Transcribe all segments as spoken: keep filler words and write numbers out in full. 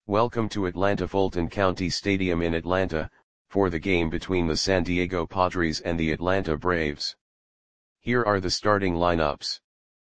Welcome to Atlanta Fulton County Stadium in Atlanta, for the game between the San Diego Padres and the Atlanta Braves. Here are the starting lineups.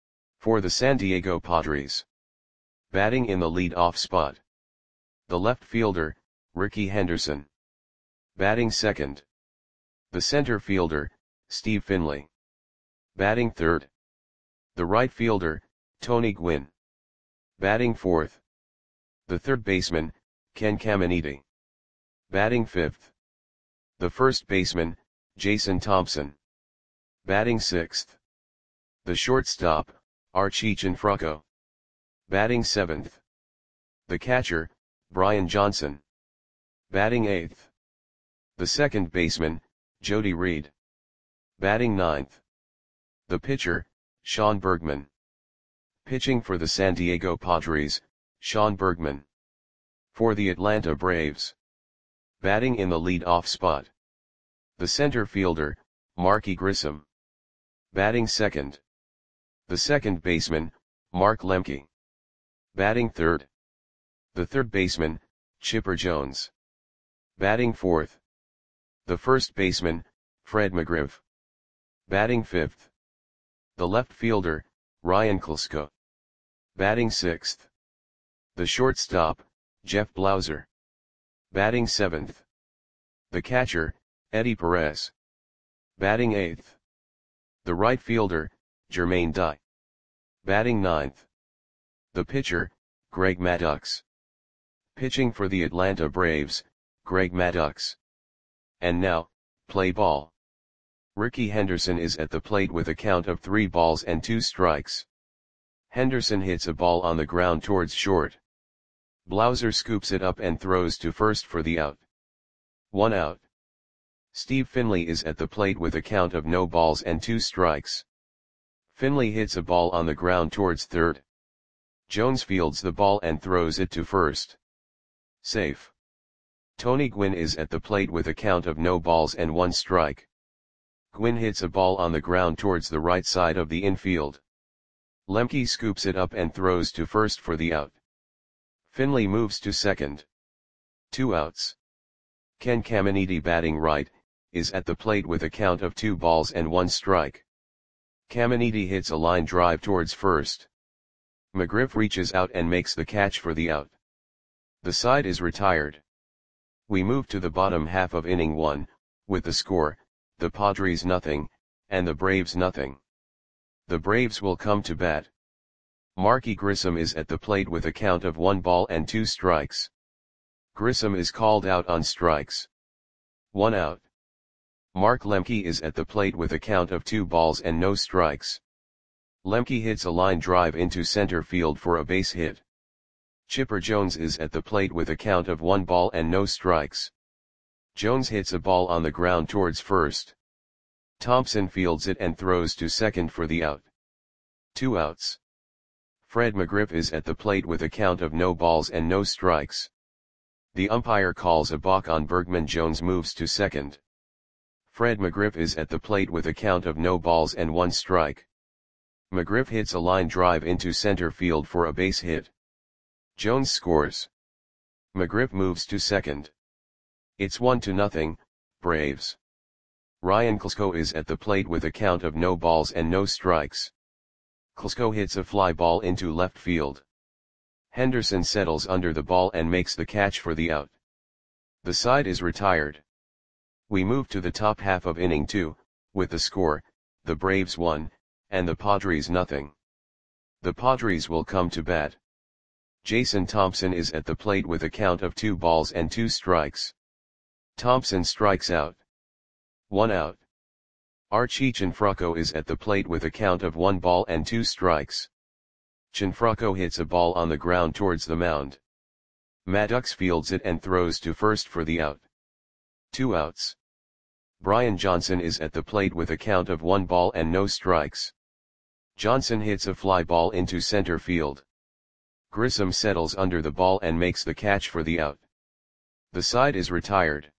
For the San Diego Padres. Batting in the lead-off spot. The left fielder, Rickey Henderson. Batting second. The center fielder, Steve Finley. Batting third. The right fielder, Tony Gwynn. Batting fourth. The third baseman, Ken Caminiti. Batting fifth. The first baseman, Jason Thompson. Batting sixth. The shortstop, Archie Cianfrocco. Batting seventh. The catcher, Brian Johnson. Batting eighth. The second baseman, Jody Reed. Batting ninth. The pitcher, Sean Bergman. Pitching for the San Diego Padres, Sean Bergman. For the Atlanta Braves. Batting in the lead-off spot. The center fielder, Marky Grissom. Batting second. The second baseman, Mark Lemke. Batting third. The third baseman, Chipper Jones. Batting fourth. The first baseman, Fred McGriff. Batting fifth. The left fielder, Ryan Klesko. Batting sixth. The shortstop, Jeff Blauser. Batting seventh. The catcher, Eddie Perez. Batting eighth. The right fielder, Jermaine Dye. Batting ninth. The pitcher, Greg Maddux. Pitching for the Atlanta Braves, Greg Maddux. And now, play ball. Rickey Henderson is at the plate with a count of three balls and two strikes. Henderson hits a ball on the ground towards short. Blauser scoops it up and throws to first for the out. One out. Steve Finley is at the plate with a count of no balls and two strikes. Finley hits a ball on the ground towards third. Jones fields the ball and throws it to first. Safe. Tony Gwynn is at the plate with a count of no balls and one strike. Gwynn hits a ball on the ground towards the right side of the infield. Lemke scoops it up and throws to first for the out. Finley moves to second. Two outs. Ken Caminiti, batting right, is at the plate with a count of two balls and one strike. Caminiti hits a line drive towards first. McGriff reaches out and makes the catch for the out. The side is retired. We move to the bottom half of inning one, with the score, the Padres nothing, and the Braves nothing. The Braves will come to bat. Marky Grissom is at the plate with a count of one ball and two strikes. Grissom is called out on strikes. One out. Mark Lemke is at the plate with a count of two balls and no strikes. Lemke hits a line drive into center field for a base hit. Chipper Jones is at the plate with a count of one ball and no strikes. Jones hits a ball on the ground towards first. Thompson fields it and throws to second for the out. Two outs. Fred McGriff is at the plate with a count of no balls and no strikes. The umpire calls a balk on Bergman. Jones moves to second. Fred McGriff is at the plate with a count of no balls and one strike. McGriff hits a line drive into center field for a base hit. Jones scores. McGriff moves to second. It's one to nothing, Braves. Ryan Klesko is at the plate with a count of no balls and no strikes. Klesko hits a fly ball into left field. Henderson settles under the ball and makes the catch for the out. The side is retired. We move to the top half of inning two, with the score, the Braves one, and the Padres nothing. The Padres will come to bat. Jason Thompson is at the plate with a count of two balls and two strikes. Thompson strikes out. One out. Archie Cianfrocco is at the plate with a count of one ball and two strikes. Cianfrocco hits a ball on the ground towards the mound. Maddux fields it and throws to first for the out. Two outs. Brian Johnson is at the plate with a count of one ball and no strikes. Johnson hits a fly ball into center field. Grissom settles under the ball and makes the catch for the out. The side is retired.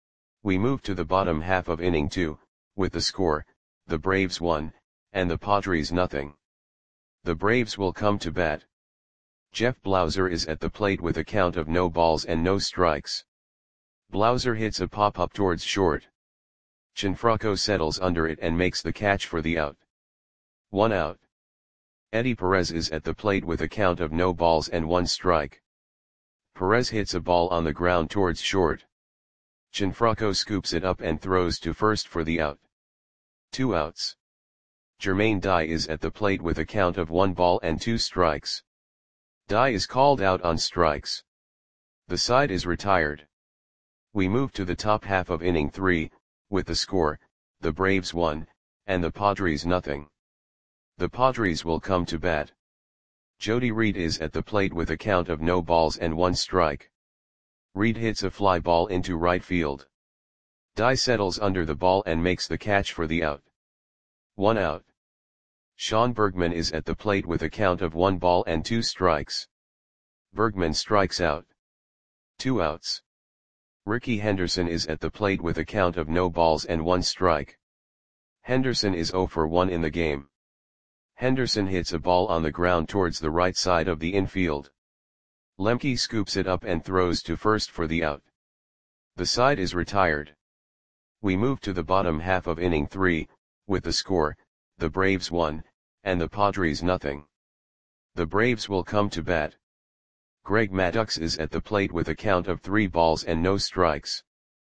We move to the bottom half of inning two, with the score, the Braves one, and the Padres nothing. The Braves will come to bat. Jeff Blauser is at the plate with a count of no balls and no strikes. Blauser hits a pop-up towards short. Gianfranco settles under it and makes the catch for the out. One out. Eddie Perez is at the plate with a count of no balls and one strike. Perez hits a ball on the ground towards short. Gianfranco scoops it up and throws to first for the out. Two outs. Jermaine Dye is at the plate with a count of one ball and two strikes. Dye is called out on strikes. The side is retired. We move to the top half of inning three, with the score, the Braves one, and the Padres nothing. The Padres will come to bat. Jody Reed is at the plate with a count of no balls and one strike. Reed hits a fly ball into right field. Dye settles under the ball and makes the catch for the out. One out. Sean Bergman is at the plate with a count of one ball and two strikes. Bergman strikes out. Two outs. Ricky Henderson is at the plate with a count of no balls and one strike. Henderson is zero for one in the game. Henderson hits a ball on the ground towards the right side of the infield. Lemke scoops it up and throws to first for the out. The side is retired. We move to the bottom half of inning three, with the score, the Braves one, and the Padres nothing. The Braves will come to bat. Greg Maddux is at the plate with a count of three balls and no strikes.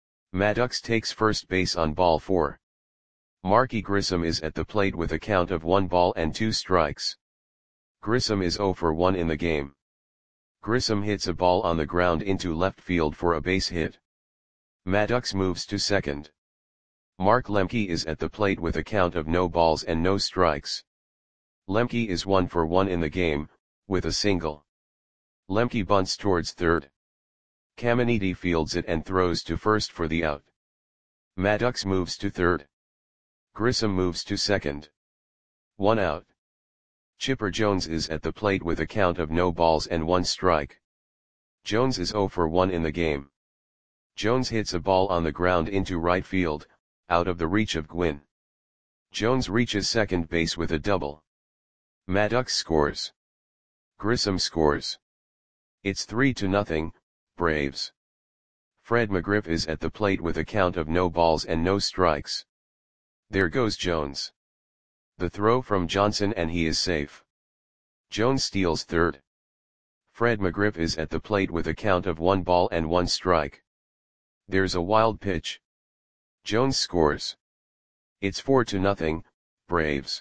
Maddux takes first base on ball four. Marky Grissom is at the plate with a count of one ball and two strikes. Grissom is zero for one in the game. Grissom hits a ball on the ground into left field for a base hit. Maddux moves to second. Mark Lemke is at the plate with a count of no balls and no strikes. Lemke is one for one in the game, with a single. Lemke bunts towards third. Caminiti fields it and throws to first for the out. Maddux moves to third. Grissom moves to second. One out. Chipper Jones is at the plate with a count of no balls and one strike. Jones is zero for one in the game. Jones hits a ball on the ground into right field, out of the reach of Gwynn. Jones reaches second base with a double. Maddux scores. Grissom scores. It's three to nothing, Braves. Fred McGriff is at the plate with a count of no balls and no strikes. There goes Jones. The throw from Johnson and he is safe. Jones steals third. Fred McGriff is at the plate with a count of one ball and one strike. There's a wild pitch. Jones scores. It's four to nothing, Braves.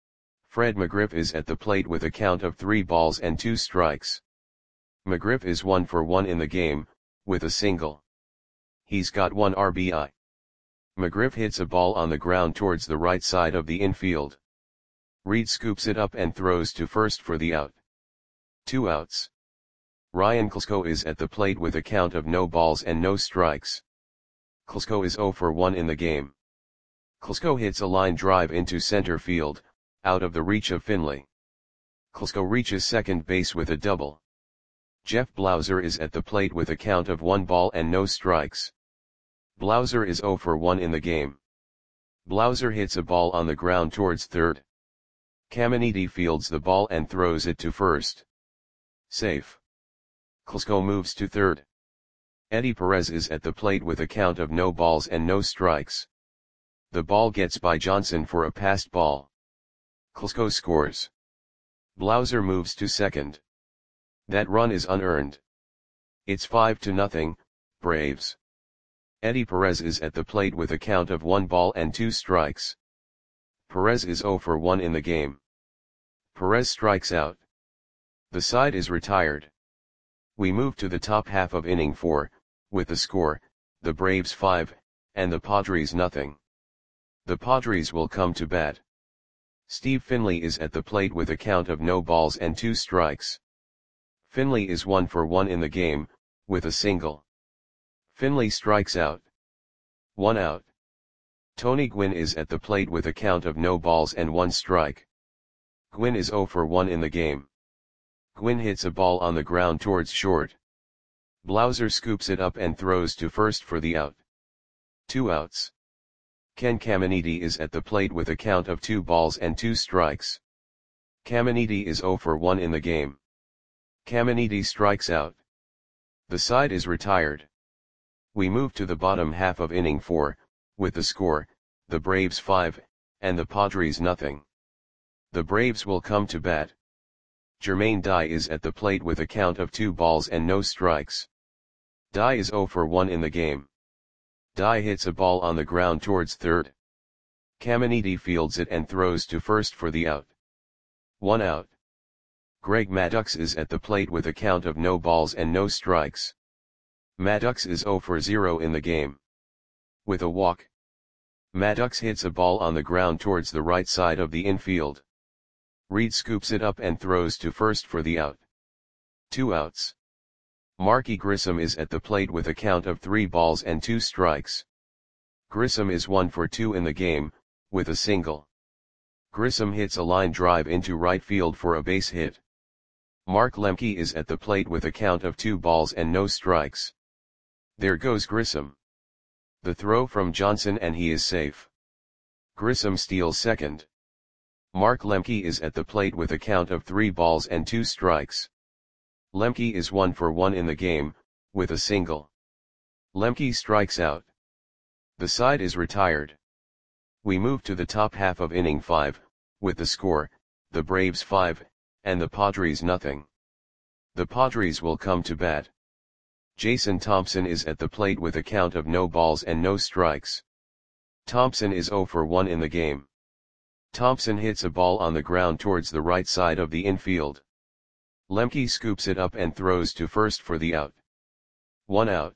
Fred McGriff is at the plate with a count of three balls and two strikes. McGriff is one for one in the game, with a single. He's got one R B I. McGriff hits a ball on the ground towards the right side of the infield. Reed scoops it up and throws to first for the out. Two outs. Ryan Klesko is at the plate with a count of no balls and no strikes. Klesko is zero for one in the game. Klesko hits a line drive into center field, out of the reach of Finley. Klesko reaches second base with a double. Jeff Blauser is at the plate with a count of one ball and no strikes. Blauser is zero for one in the game. Blauser hits a ball on the ground towards third. Caminiti fields the ball and throws it to first. Safe. Klesko moves to third. Eddie Perez is at the plate with a count of no balls and no strikes. The ball gets by Johnson for a passed ball. Klesko scores. Blauser moves to second. That run is unearned. It's five to nothing, Braves. Eddie Perez is at the plate with a count of one ball and two strikes. Perez is zero for one in the game. Perez strikes out. The side is retired. We move to the top half of inning four, with the score, the Braves five, and the Padres nothing. The Padres will come to bat. Steve Finley is at the plate with a count of no balls and two strikes. Finley is one for one in the game, with a single. Finley strikes out. One out. Tony Gwynn is at the plate with a count of no balls and one strike. Gwynn is zero for one in the game. Gwynn hits a ball on the ground towards short. Blauser scoops it up and throws to first for the out. Two outs. Ken Caminiti is at the plate with a count of two balls and two strikes. Caminiti is zero for one in the game. Caminiti strikes out. The side is retired. We move to the bottom half of inning four, with the score, the Braves five, and the Padres nothing. The Braves will come to bat. Jermaine Dye is at the plate with a count of two balls and no strikes. Dye is zero for one in the game. Dye hits a ball on the ground towards third. Caminiti fields it and throws to first for the out. One out. Greg Maddux is at the plate with a count of no balls and no strikes. Maddux is zero for zero in the game. With a walk, Maddux hits a ball on the ground towards the right side of the infield. Reed scoops it up and throws to first for the out. Two outs. Marky Grissom is at the plate with a count of three balls and two strikes. Grissom is one for two in the game, with a single. Grissom hits a line drive into right field for a base hit. Mark Lemke is at the plate with a count of two balls and no strikes. There goes Grissom. The throw from Johnson and he is safe. Grissom steals second. Mark Lemke is at the plate with a count of three balls and two strikes. Lemke is one for one in the game, with a single. Lemke strikes out. The side is retired. We move to the top half of inning five, with the score, the Braves five, and the Padres nothing. The Padres will come to bat. Jason Thompson is at the plate with a count of no balls and no strikes. Thompson is zero for one in the game. Thompson hits a ball on the ground towards the right side of the infield. Lemke scoops it up and throws to first for the out. One out.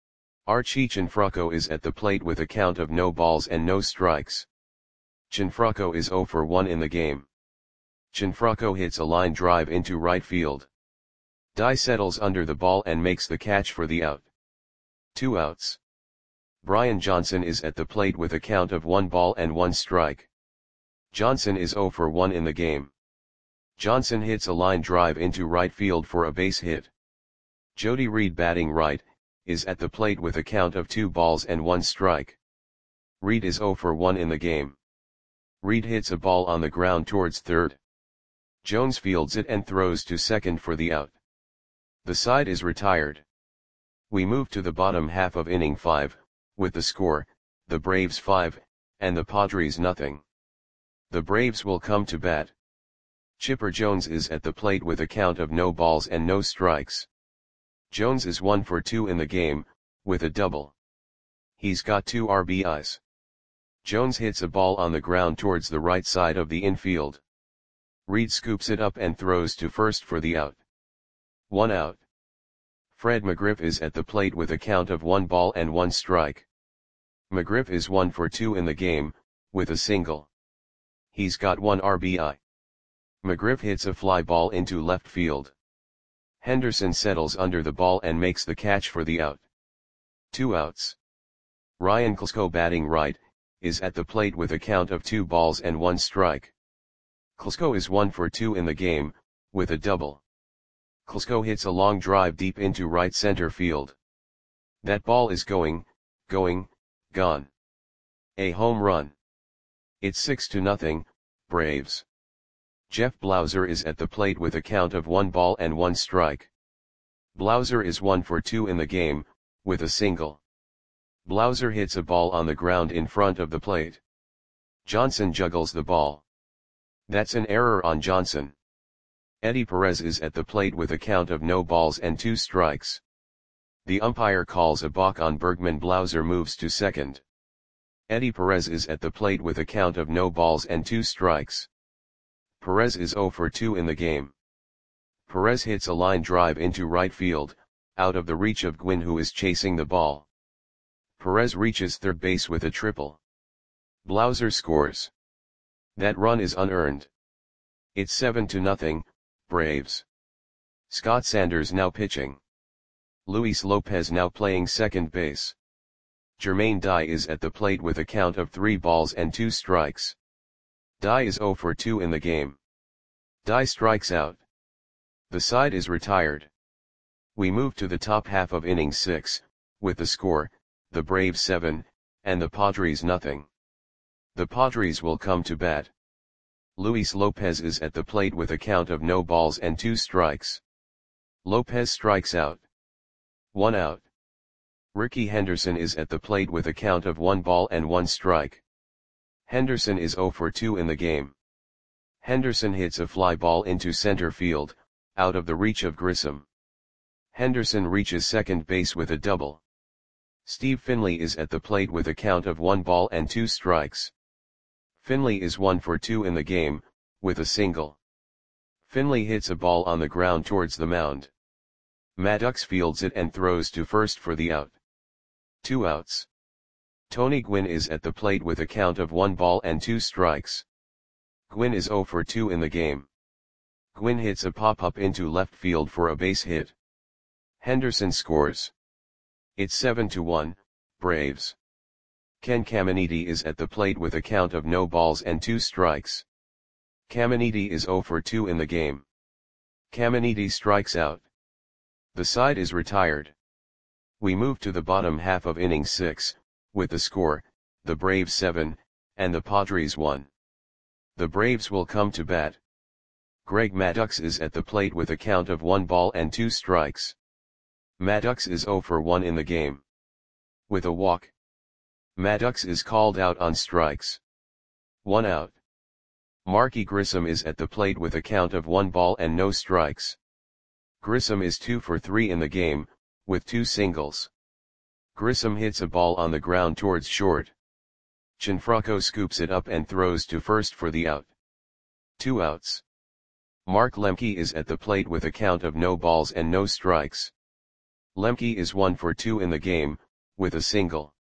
Archie Cianfrocco is at the plate with a count of no balls and no strikes. Cianfrocco is zero for one in the game. Cianfrocco hits a line drive into right field. Dye settles under the ball and makes the catch for the out. Two outs. Brian Johnson is at the plate with a count of one ball and one strike. Johnson is zero for one in the game. Johnson hits a line drive into right field for a base hit. Jody Reed, batting right, is at the plate with a count of two balls and one strike. Reed is zero for one in the game. Reed hits a ball on the ground towards third. Jones fields it and throws to second for the out. The side is retired. We move to the bottom half of inning five, with the score, the Braves five, and the Padres nothing. The Braves will come to bat. Chipper Jones is at the plate with a count of no balls and no strikes. Jones is one for two in the game, with a double. He's got two R B Is. Jones hits a ball on the ground towards the right side of the infield. Reed scoops it up and throws to first for the out. One out. Fred McGriff is at the plate with a count of one ball and one strike. McGriff is one for two in the game, with a single. He's got one R B I. McGriff hits a fly ball into left field. Henderson settles under the ball and makes the catch for the out. Two outs. Ryan Klesko, batting right, is at the plate with a count of two balls and one strike. Klesko is one for two in the game, with a double. Klesko hits a long drive deep into right center field. That ball is going, going, gone. A home run. It's six to nothing, Braves. Jeff Blauser is at the plate with a count of one ball and one strike. Blauser is one for two in the game, with a single. Blauser hits a ball on the ground in front of the plate. Johnson juggles the ball. That's an error on Johnson. Eddie Perez is at the plate with a count of no balls and two strikes. The umpire calls a balk on Bergman. Blauser moves to second. Eddie Perez is at the plate with a count of no balls and two strikes. Perez is zero for two in the game. Perez hits a line drive into right field, out of the reach of Gwynn, who is chasing the ball. Perez reaches third base with a triple. Blauser scores. That run is unearned. It's seven to nothing, Braves. Scott Sanders now pitching. Luis Lopez now playing second base. Jermaine Dye is at the plate with a count of three balls and two strikes. Dye is zero for two in the game. Dye strikes out. The side is retired. We move to the top half of inning six, with the score, the Braves seven, and the Padres nothing. The Padres will come to bat. Luis Lopez is at the plate with a count of no balls and two strikes. Lopez strikes out. One out. Rickey Henderson is at the plate with a count of one ball and one strike. Henderson is zero for two in the game. Henderson hits a fly ball into center field, out of the reach of Grissom. Henderson reaches second base with a double. Steve Finley is at the plate with a count of one ball and two strikes. Finley is one for two in the game, with a single. Finley hits a ball on the ground towards the mound. Maddox fields it and throws to first for the out. Two outs. Tony Gwynn is at the plate with a count of one ball and two strikes. Gwynn is zero for two in the game. Gwynn hits a pop-up into left field for a base hit. Henderson scores. It's seven to one, Braves. Ken Caminiti is at the plate with a count of no balls and two strikes. Caminiti is zero for two in the game. Caminiti strikes out. The side is retired. We move to the bottom half of inning six, with the score, the Braves seven, and the Padres one. The Braves will come to bat. Greg Maddux is at the plate with a count of one ball and two strikes. Maddux is zero for one in the game. With a walk. Maddux is called out on strikes. One out. Marky Grissom is at the plate with a count of one ball and no strikes. Grissom is two for three in the game, with two singles. Grissom hits a ball on the ground towards short. Gianfranco scoops it up and throws to first for the out. Two outs. Mark Lemke is at the plate with a count of no balls and no strikes. Lemke is one for two in the game, with a single.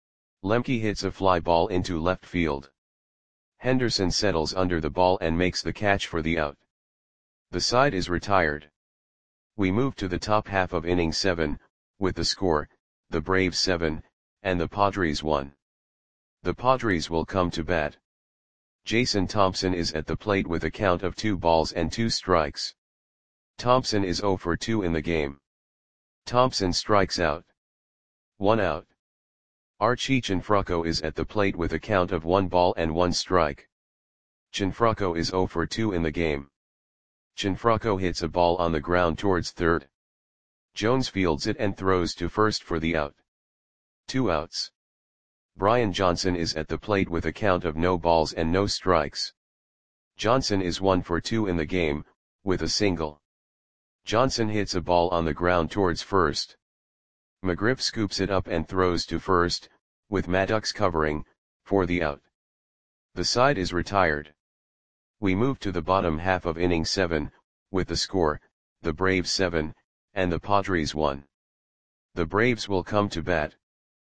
Lemke hits a fly ball into left field. Henderson settles under the ball and makes the catch for the out. The side is retired. We move to the top half of inning seven, with the score, the Braves seven, and the Padres one. The Padres will come to bat. Jason Thompson is at the plate with a count of two balls and two strikes. Thompson is zero for two in the game. Thompson strikes out. One out. Archie Gianfranco is at the plate with a count of one ball and one strike. Gianfranco is zero for two in the game. Gianfranco hits a ball on the ground towards third. Jones fields it and throws to first for the out. Two outs. Brian Johnson is at the plate with a count of no balls and no strikes. Johnson is one for two in the game, with a single. Johnson hits a ball on the ground towards first. McGriff scoops it up and throws to first, with Maddux covering, for the out. The side is retired. We move to the bottom half of inning seven, with the score, the Braves seven, and the Padres one. The Braves will come to bat.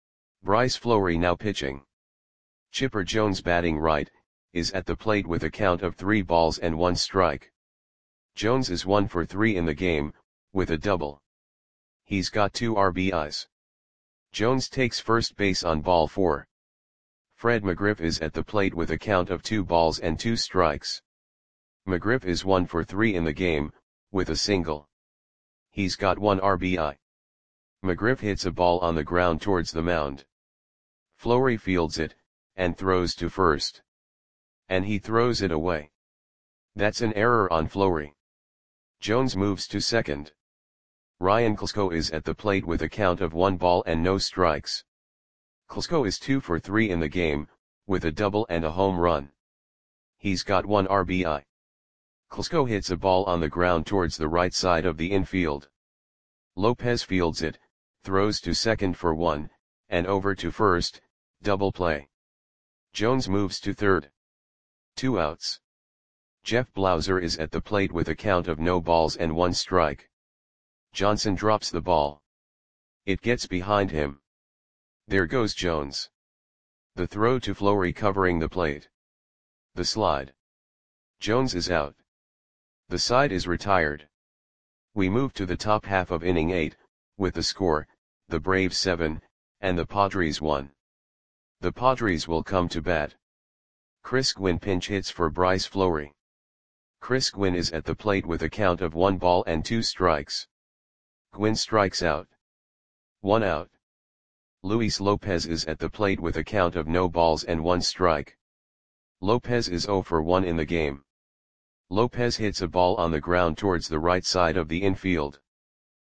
Bryce Fleury now pitching. Chipper Jones batting right, is at the plate with a count of three balls and one strike. Jones is one for three in the game, with a double. He's got two R B Is. Jones takes first base on ball four. Fred McGriff is at the plate with a count of two balls and two strikes. McGriff is one for three in the game, with a single. He's got one R B I. McGriff hits a ball on the ground towards the mound. Fleury fields it, and throws to first. And he throws it away. That's an error on Fleury. Jones moves to second. Ryan Klesko is at the plate with a count of one ball and no strikes. Klesko is two for three in the game, with a double and a home run. He's got one R B I. Klesko hits a ball on the ground towards the right side of the infield. Lopez fields it, throws to second for one, and over to first, double play. Jones moves to third. Two outs. Jeff Blauser is at the plate with a count of no balls and one strike. Johnson drops the ball. It gets behind him. There goes Jones. The throw to Fleury covering the plate. The slide. Jones is out. The side is retired. We move to the top half of inning eight, with the score, the Braves seven, and the Padres one. The Padres will come to bat. Chris Gwynn pinch hits for Bryce Fleury. Chris Gwynn is at the plate with a count of one ball and two strikes. Gwynn strikes out. One out. Luis Lopez is at the plate with a count of no balls and one strike. Lopez is zero for one in the game. Lopez hits a ball on the ground towards the right side of the infield.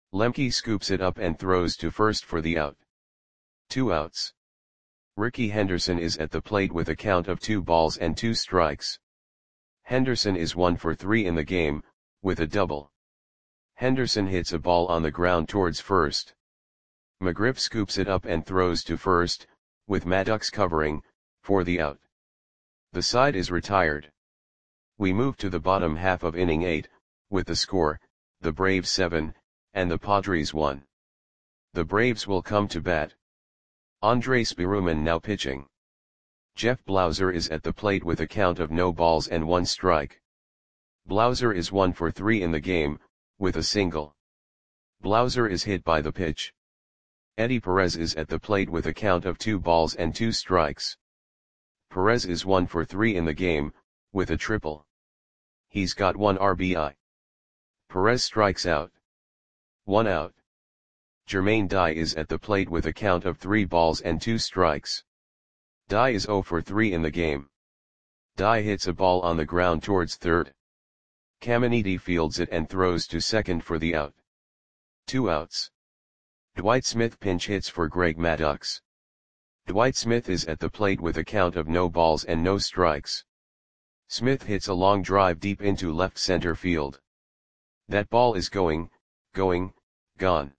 Lemke scoops it up and throws to first for the out. Two outs. Ricky Henderson is at the plate with a count of two balls and two strikes. Henderson is one for three in the game, with a double. Henderson hits a ball on the ground towards first. McGriff scoops it up and throws to first, with Maddox covering, for the out. The side is retired. We move to the bottom half of inning eight, with the score, the Braves seven, and the Padres one. The Braves will come to bat. Andres Biruman now pitching. Jeff Blauser is at the plate with a count of no balls and one strike. Blauser is one for three in the game, with a single. Blauser is hit by the pitch. Eddie Perez is at the plate with a count of two balls and two strikes. Perez is one for three in the game, with a triple. He's got one R B I. Perez strikes out. One out. Jermaine Dye is at the plate with a count of three balls and two strikes. Dye is zero for three in the game. Dye hits a ball on the ground towards third. Caminiti fields it and throws to second for the out. Two outs. Dwight Smith pinch hits for Greg Maddux. Dwight Smith is at the plate with a count of no balls and no strikes. Smith hits a long drive deep into left center field. That ball is going, going, gone.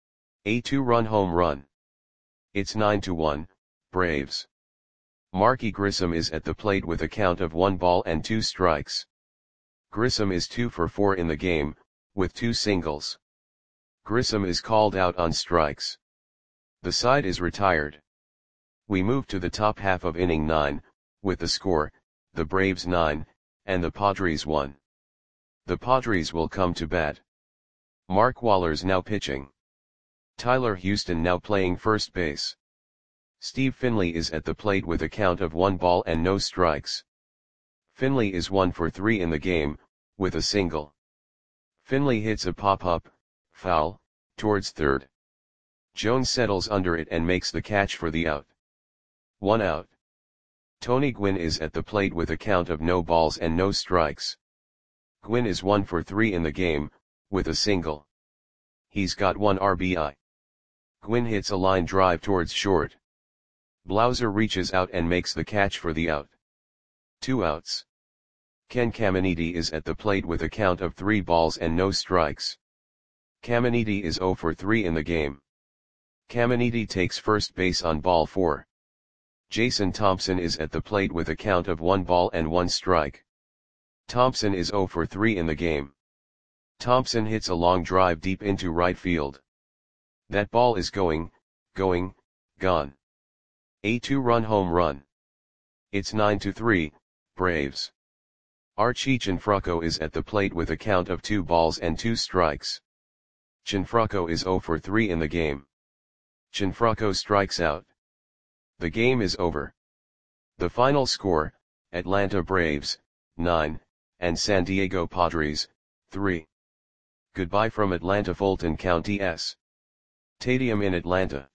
A two-run home run. It's nine to one, Braves. Marky Grissom is at the plate with a count of one ball and two strikes. Grissom is two for four in the game, with two singles. Grissom is called out on strikes. The side is retired. We move to the top half of inning nine, with the score, the Braves nine, and the Padres one. The Padres will come to bat. Mark Waller's now pitching. Tyler Houston now playing first base. Steve Finley is at the plate with a count of one ball and no strikes. Finley is one for three in the game, with a single. Finley hits a pop-up, foul, towards third. Jones settles under it and makes the catch for the out. One out. Tony Gwynn is at the plate with a count of no balls and no strikes. Gwynn is one for three in the game, with a single. He's got one R B I. Gwynn hits a line drive towards short. Blauser reaches out and makes the catch for the out. Two outs. Ken Caminiti is at the plate with a count of three balls and no strikes. Caminiti is zero for three in the game. Caminiti takes first base on ball four. Jason Thompson is at the plate with a count of one ball and one strike. Thompson is zero for three in the game. Thompson hits a long drive deep into right field. That ball is going, going, gone. A two-run home run. It's nine to three, Braves. Archie Cianfrocco is at the plate with a count of two balls and two strikes. Cianfrocco is zero for three in the game. Cianfrocco strikes out. The game is over. The final score, Atlanta Braves, nine, and San Diego Padres, three. Goodbye from Atlanta Fulton County S. Stadium in Atlanta.